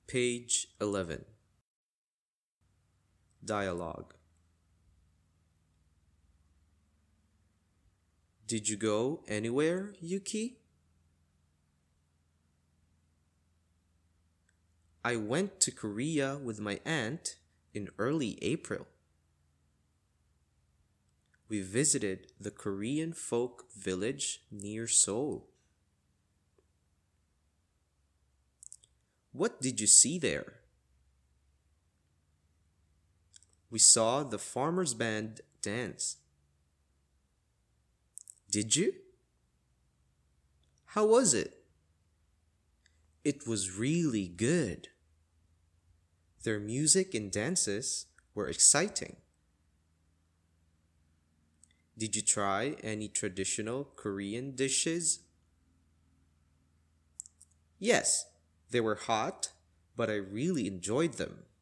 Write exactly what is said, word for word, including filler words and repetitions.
Page eleven. Dialogue. Did you go anywhere, Yuki? I went to Korea with my aunt in early April. We visited the Korean folk village near Seoul. What did you see there? We saw the farmers' band dance. Did you? How was it? It was really good. Their music and dances were exciting. Did you try any traditional Korean dishes? Yes, they were hot, but I really enjoyed them.